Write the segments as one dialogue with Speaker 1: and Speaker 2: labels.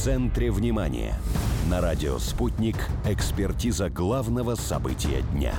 Speaker 1: центре внимания. На радио «Спутник» экспертиза главного события дня.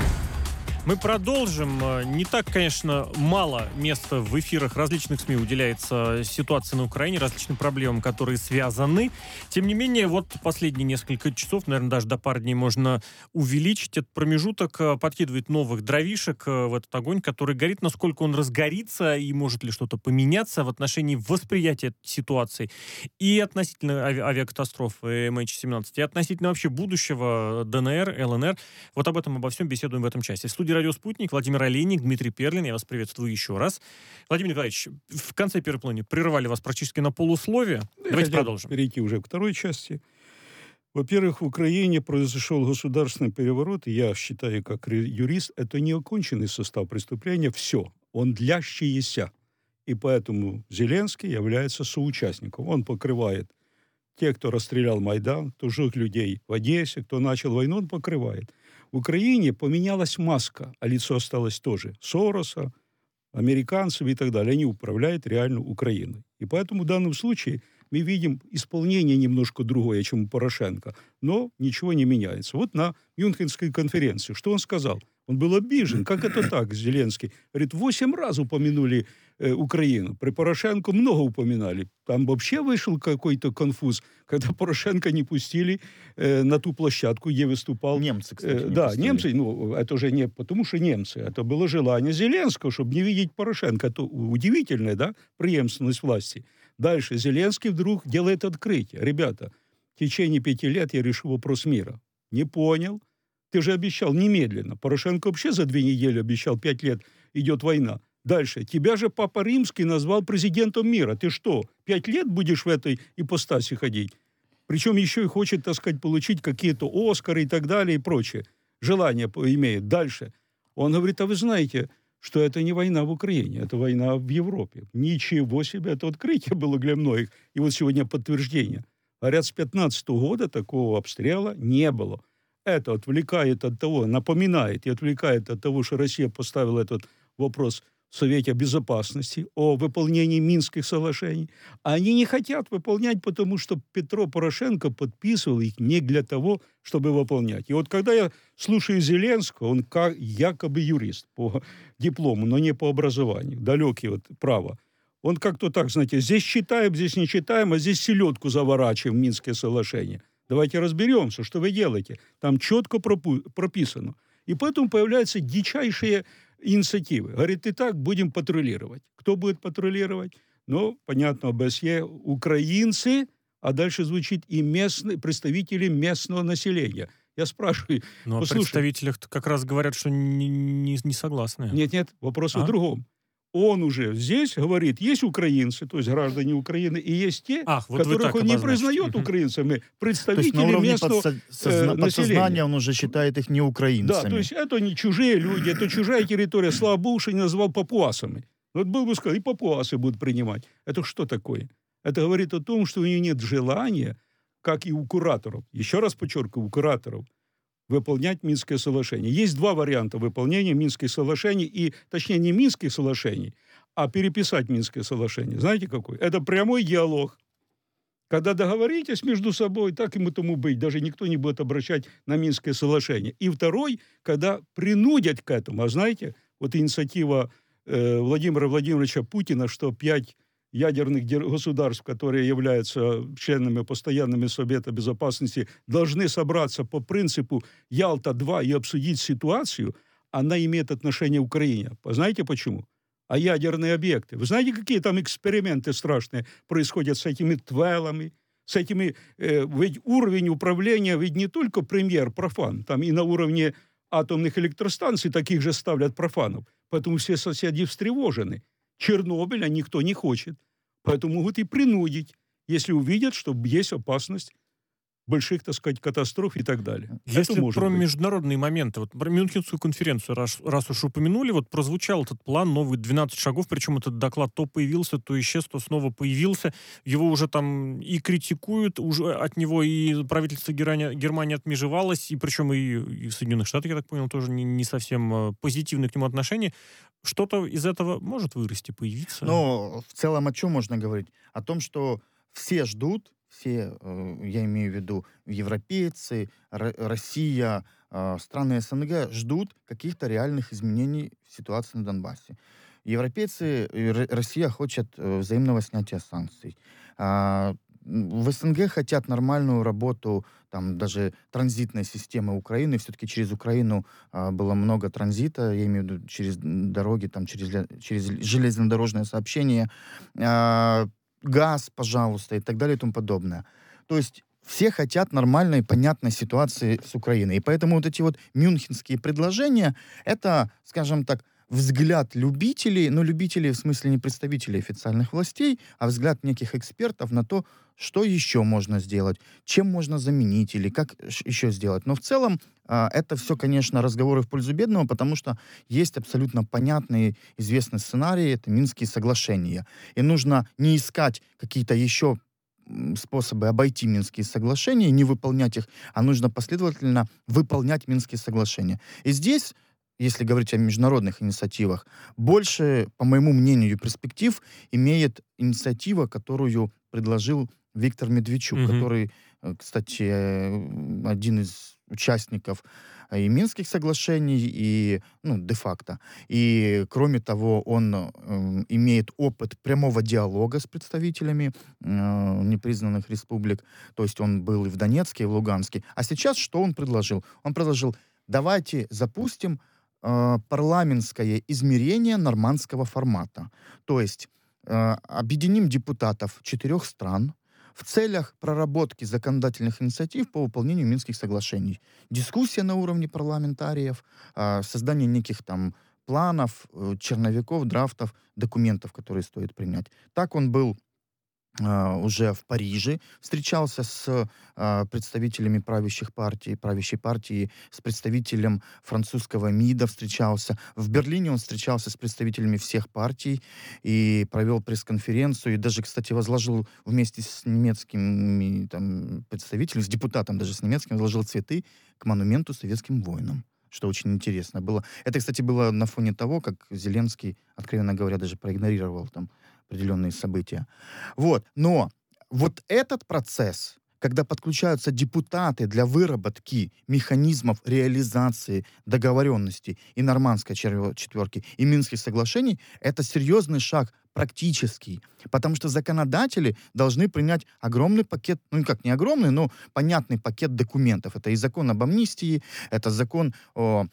Speaker 2: Мы продолжим. Не так, конечно, мало места в эфирах различных СМИ уделяется ситуации на Украине, различным проблемам, которые связаны. Тем не менее, вот последние несколько часов, наверное, даже до пары дней можно увеличить этот промежуток, подкидывает новых дровишек в этот огонь, который горит, насколько он разгорится и может ли что-то поменяться в отношении восприятия ситуации и относительно авиакатастрофы MH17, и относительно вообще будущего ДНР, ЛНР. Вот об этом, обо всем беседуем в этом часе. В студии «Радио Спутник» Владимир Олейник, Дмитрий Перлин. Я вас приветствую еще раз. Владимир Николаевич, в конце первой половины прервали вас практически на полусловие. Давайте продолжим.
Speaker 3: Перейти уже к второй части. Во-первых, в Украине произошел государственный переворот, и я считаю, как юрист, это не оконченный состав преступления, все, он длящийся. И поэтому Зеленский является соучастником. Он покрывает тех, кто расстрелял Майдан, кто жег людей в Одессе, кто начал войну, он покрывает. В Украине поменялась маска, а лицо осталось тоже. Сороса, американцев и так далее. Они управляют реально Украиной. И поэтому в данном случае мы видим исполнение немножко другое, чем у Порошенко. Но ничего не меняется. Вот на Мюнхенской конференции, что он сказал? Он был обижен. Как это так, Зеленский? Говорит, 8 раз упомянули Украину. При Порошенко много упоминали. Там вообще вышел какой-то конфуз, когда Порошенко не пустили на ту площадку, где выступал...
Speaker 4: Немцы, кстати, не
Speaker 3: да,
Speaker 4: пустили.
Speaker 3: немцы, ну, это уже не потому, что немцы. Это было желание Зеленского, чтобы не видеть Порошенко. Это удивительная, да, преемственность власти. Дальше Зеленский вдруг делает открытие. Ребята, в течение 5 лет я решу вопрос мира. Не понял. Ты же обещал немедленно. Порошенко вообще за 2 недели обещал, 5 лет идет война. Дальше. Тебя же Папа Римский назвал президентом мира. Ты что, 5 лет будешь в этой ипостаси ходить? Причем еще и хочет, так сказать, получить какие-то Оскары и так далее и прочее. Желание имеет. Дальше. Он говорит, а вы знаете, что это не война в Украине, это война в Европе. Ничего себе, это открытие было для многих. И вот сегодня подтверждение. Говорят, с 2015 года такого обстрела не было. Это отвлекает от того, напоминает и отвлекает от того, что Россия поставила этот вопрос в Совете Безопасности о выполнении Минских соглашений. А они не хотят выполнять, потому что Петро Порошенко подписывал их не для того, чтобы выполнять. И вот когда я слушаю Зеленского, он как якобы юрист по диплому, но не по образованию, далекий от права. Он как-то так, знаете, здесь читаем, здесь не читаем, а здесь селедку заворачиваем в Минские соглашения. Давайте разберемся, что вы делаете. Там четко прописано. И поэтому появляются дичайшие инициативы. Говорит, и так будем патрулировать. Кто будет патрулировать? Ну, понятно, ОБСЕ, украинцы, а дальше звучит и местные представители местного населения. Я спрашиваю...
Speaker 2: Но о представителях как раз говорят, что не согласны.
Speaker 3: Нет, вопрос в другом. Он уже здесь говорит, есть украинцы, то есть граждане Украины, и есть те,
Speaker 4: вот
Speaker 3: которых он не признает украинцами, представители
Speaker 4: то есть на уровне
Speaker 3: местного
Speaker 4: подсознания он уже считает их не украинцами.
Speaker 3: Да, то есть это не чужие люди, это чужая территория. Слава Богу, что не назвал папуасами. Вот был бы сказал, и папуасы будут принимать. Это что такое? Это говорит о том, что у них нет желания, как и у кураторов. Еще раз подчеркиваю, у кураторов выполнять Минское соглашение. Есть 2 варианта выполнения Минских соглашений, и, точнее, не Минских соглашений, а переписать Минское соглашение. Знаете, какой? Это прямой диалог. Когда договоритесь между собой, так ему тому быть. Даже никто не будет обращать на Минское соглашение. И второй, когда принудят к этому. А знаете, вот инициатива Владимира Владимировича Путина, что 5 ядерных государств, которые являются членами постоянными Совета Безопасности, должны собраться по принципу Ялта-2 и обсудить ситуацию, она имеет отношение к Украине. Знаете почему? А ядерные объекты. Вы знаете, какие там эксперименты страшные происходят с этими твелами, с этими... ведь уровень управления, ведь не только премьер профан, там и на уровне атомных электростанций таких же ставлят профанов. Поэтому все соседи встревожены. Чернобыля никто не хочет. Поэтому могут и принудить, если увидят, что есть опасность больших, так сказать, катастроф и так далее.
Speaker 2: Если про международные моменты, вот про Мюнхенскую конференцию, раз уж упомянули, вот прозвучал этот план, новый 12 шагов, причем этот доклад то появился, то исчез, то снова появился. Его уже там и критикуют, уже от него и правительство Германии отмежевалось, и причем и в Соединенных Штатах, я так понял, тоже не совсем позитивное к нему отношение. Что-то из этого может вырасти, появиться?
Speaker 4: Ну, в целом о чем можно говорить? О том, что все ждут, все, я имею в виду европейцы, Россия, страны СНГ ждут каких-то реальных изменений в ситуации на Донбассе. Европейцы, Россия хочет взаимного снятия санкций. В СНГ хотят нормальную работу, там даже транзитной системы Украины. Все-таки через Украину было много транзита, я имею в виду через дороги, там, через железнодорожное сообщение, газ, пожалуйста, и так далее и тому подобное. То есть все хотят нормальной, понятной ситуации с Украиной. И поэтому вот эти вот мюнхенские предложения, это, скажем так, взгляд любителей, но любителей в смысле не представителей официальных властей, а взгляд неких экспертов на то, что еще можно сделать, чем можно заменить или как еще сделать. Но в целом это все, конечно, разговоры в пользу бедного, потому что есть абсолютно понятный, известный сценарий, это Минские соглашения. И нужно не искать какие-то еще способы обойти Минские соглашения, не выполнять их, а нужно последовательно выполнять Минские соглашения. И здесь, если говорить о международных инициативах, больше, по моему мнению, перспектив имеет инициатива, которую предложил Виктор Медведчук, который, кстати, один из участников и Минских соглашений, и, де-факто. И, кроме того, он имеет опыт прямого диалога с представителями непризнанных республик. То есть он был и в Донецке, и в Луганске. А сейчас что он предложил? Он предложил, давайте запустим парламентское измерение нормандского формата. То есть объединим депутатов 4 стран в целях проработки законодательных инициатив по выполнению Минских соглашений. Дискуссия на уровне парламентариев, создание неких там планов, черновиков, драфтов, документов, которые стоит принять. Так он был уже в Париже, встречался с представителями правящей партии, с представителем французского МИДа встречался. В Берлине он встречался с представителями всех партий и провел пресс-конференцию, и даже, кстати, возложил вместе с немецкими представителями, с депутатом даже с немецким, возложил цветы к монументу советским воинам, что очень интересно было. Это, кстати, было на фоне того, как Зеленский, откровенно говоря, даже проигнорировал там определенные события. Но вот этот процесс, когда подключаются депутаты для выработки механизмов реализации договоренностей и Нормандской четверки, и Минских соглашений, это серьезный шаг практический, потому что законодатели должны принять огромный пакет, не огромный, но понятный пакет документов. Это и закон об амнистии, это закон о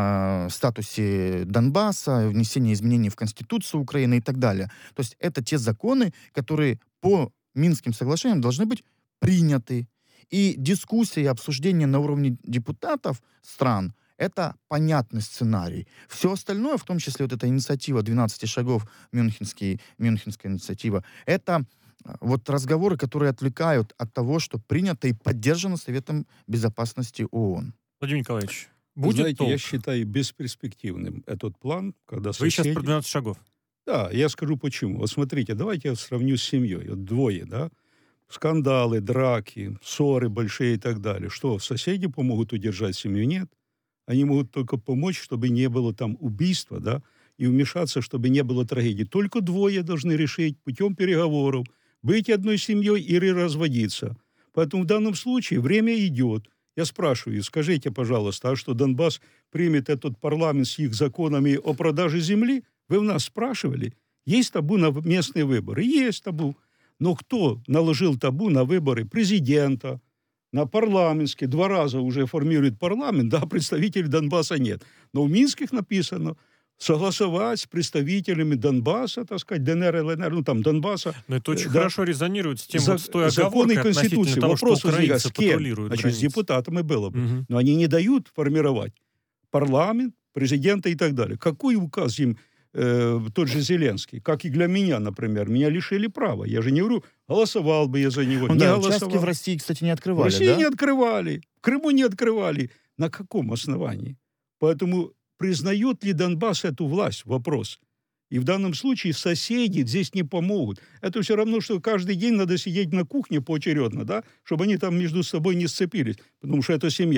Speaker 4: статусе Донбасса, внесение изменений в Конституцию Украины и так далее. То есть это те законы, которые по Минским соглашениям должны быть приняты. И дискуссии и обсуждения на уровне депутатов стран — это понятный сценарий. Все остальное, в том числе вот эта инициатива 12 шагов, Мюнхенская инициатива, это вот разговоры, которые отвлекают от того, что принято и поддержано Советом Безопасности ООН.
Speaker 2: Владимир Николаевич,
Speaker 3: будет знаете, толк? Я считаю бесперспективным этот план, когда
Speaker 2: Вы сейчас про 12 шагов.
Speaker 3: Да, я скажу почему. Вот смотрите, давайте я сравню с семьей. Вот двое, да? Скандалы, драки, ссоры большие и так далее. Что, соседи помогут удержать семью? Нет. Они могут только помочь, чтобы не было там убийства, да, и вмешаться, чтобы не было трагедии. Только двое должны решить путем переговоров, быть одной семьей или разводиться. Поэтому в данном случае время идет. Я спрашиваю, скажите, пожалуйста, а что, Донбасс примет этот парламент с их законами о продаже земли? Вы в нас спрашивали? Есть табу на местные выборы? Есть табу. Но кто наложил табу на выборы президента, на парламентские? 2 раза уже формирует парламент, да, представителей Донбасса нет. Но в Минских написано согласовать с представителями Донбасса, так сказать, ДНР, ЛНР, Донбасса.
Speaker 2: Но это очень хорошо резонирует с тем, с той
Speaker 3: законы
Speaker 2: оговоркой
Speaker 3: Конституции.
Speaker 2: Того,
Speaker 3: вопрос
Speaker 2: что украинцы
Speaker 3: патрулируют границы. Значит, с депутатами было бы. Но они не дают формировать парламент, президента и так далее. Какой указ им тот же Зеленский, как и для меня, например, меня лишили права. Я же не говорю, голосовал бы я за него. Не голосовал.
Speaker 4: Участки в России, кстати, не открывали.
Speaker 3: В России не открывали, в Крыму не открывали. На каком основании? Поэтому признает ли Донбасс эту власть? Вопрос. И в данном случае соседи здесь не помогут. Это все равно, что каждый день надо сидеть на кухне поочередно, да, чтобы они там между собой не сцепились, потому что это семья.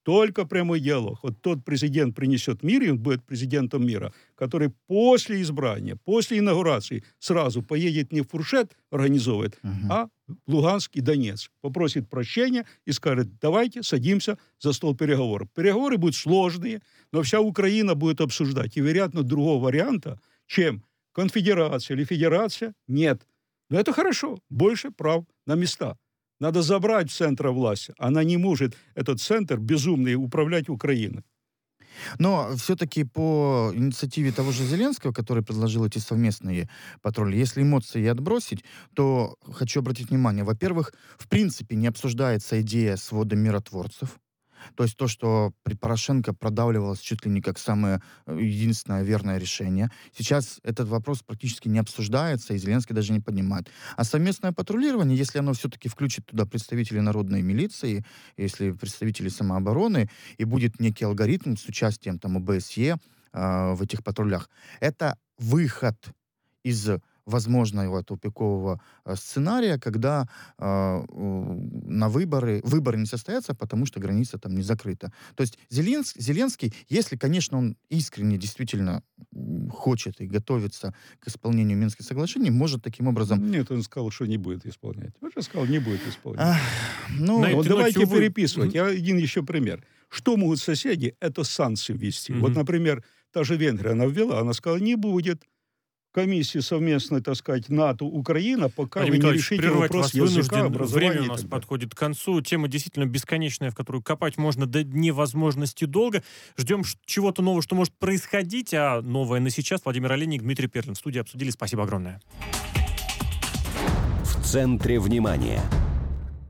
Speaker 3: только прямой диалог. Вот тот президент принесет мир, и он будет президентом мира, который после избрания, после инаугурации сразу поедет не в Фуршет организовывает, а в Луганск и Донецк. Попросит прощения и скажет, давайте садимся за стол переговоров. Переговоры будут сложные, но вся Украина будет обсуждать. И, вероятно, другого варианта, чем конфедерация или федерация, нет. Но это хорошо. Больше прав на места. Надо забрать центра власти. Она не может, этот центр безумный, управлять Украиной.
Speaker 4: Но все-таки по инициативе того же Зеленского, который предложил эти совместные патрули, если эмоции отбросить, то хочу обратить внимание, во-первых, в принципе не обсуждается идея свода миротворцев. То есть то, что при Порошенко продавливалось чуть ли не как самое единственное верное решение. Сейчас этот вопрос практически не обсуждается, и Зеленский даже не поднимает. А совместное патрулирование, если оно все-таки включит туда представителей народной милиции, если представители самообороны, и будет некий алгоритм с участием там ОБСЕ в этих патрулях, это выход из возможного тупикового сценария, когда на выборы не состоятся, потому что граница там не закрыта. То есть Зеленский, если, конечно, он искренне действительно хочет и готовится к исполнению Минских соглашений, может таким образом...
Speaker 3: Нет, он сказал, что не будет исполнять. Он же сказал, не будет исполнять.
Speaker 2: Вот
Speaker 3: давайте переписывать. Я один еще пример. Что могут соседи? Это санкции ввести. Вот, например, та же Венгрия, она ввела, она сказала, не будет комиссии совместной, так сказать, НАТО-Украина, пока вы не решите вопрос языка, образования.
Speaker 2: Время у нас подходит к концу. Тема действительно бесконечная, в которую копать можно до невозможности долго. Ждем чего-то нового, что может происходить, а новое на сейчас. Владимир Олейник, Дмитрий Перлин в студии обсудили. Спасибо огромное.
Speaker 1: В центре внимания.